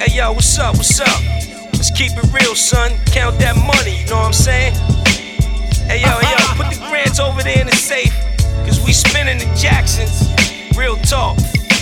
Hey yo, what's up, what's up? Let's keep it real, son. Count that money, you know what I'm saying? Hey yo, put the grands over there in the safe, cause we spinning the Jacksons. Real talk.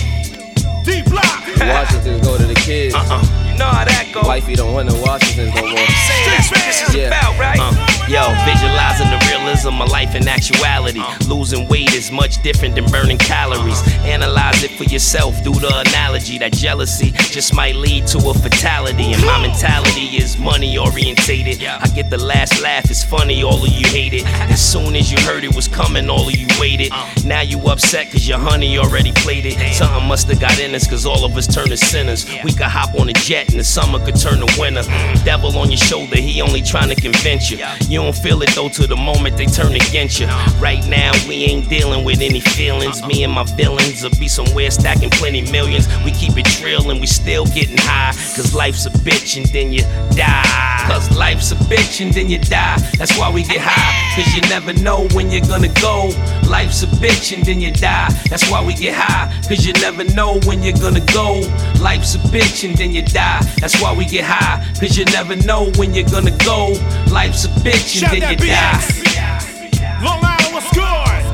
D-Block. Washington go to the kids. You know how that go. Wifey don't want no Washingtons no more. Saying that's what this is about, right? Yo, visualizing the realism of life in actuality. Losing weight is much different than burning calories. Analyze it for yourself through the analogy that jealousy just might lead to a fatality. And my mentality is money orientated. I get the last laugh, it's funny, all of you hate it. As soon as you heard it was coming, all of you waited. Now you upset cause your honey already played it. Something must have got in us cause all of us turn to sinners. We could hop on a jet and the summer could turn to winter. Devil on your shoulder, he only trying to convince you. You don't feel it though till the moment they turn against you. Right now we ain't dealing with any feelings. Me and my villains will be somewhere stacking plenty millions. We keep it real and we still getting high. Cause life's a bitch and then you die. Cause life's a bitch and then you die. That's why we get high. Cause you never know when you're gonna go. Life's a bitch and then you die. That's why we get high. Cause you never know when you're gonna go. Life's a bitch and then you die. That's why we get high. Cause you never know when you're gonna go. Life's a bitch and then you die. Long Island, what's good?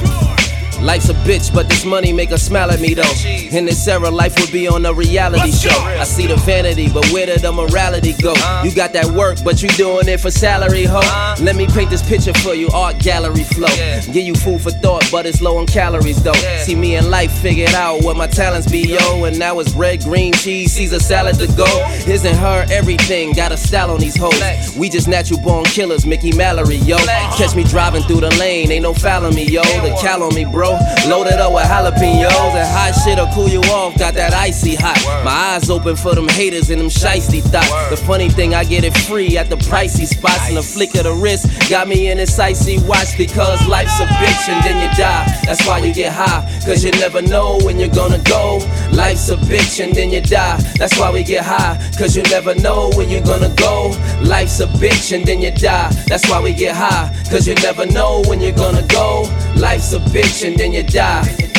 Life's a bitch, but this money make her smile at me though. In this era, life would be on a reality show. I see the vanity, but where did the morality go? You got that work, but you doing it for salary, ho. Let me paint this picture for you, art gallery flow. Give you food for thought, but it's low on calories though. See me in life, figured out what my talents be, yo. And now it's bread, green cheese, Caesar salad to go. Isn't her everything, got a style on these hoes. We just natural born killers, Mickey Mallory, yo. Catch me driving through the lane, ain't no fouling me, yo. The cal on me, bro. Loaded up with jalapenos and hot shit'll cool you off. Got that icy hot. My eyes open for them haters and them shiesty thoughts. The funny thing, I get it free at the pricey spots. And a flick of the wrist got me in this icy watch. Because life's a bitch and then you die. That's why you get high. Cause you never know when you're gonna go. Life's a bitch and then you die. That's why we get high. Cause you never know when you're gonna go. Life's a bitch and then you die. That's why we get high. Cause you never know when you're gonna go. Life's a bitch and then you die.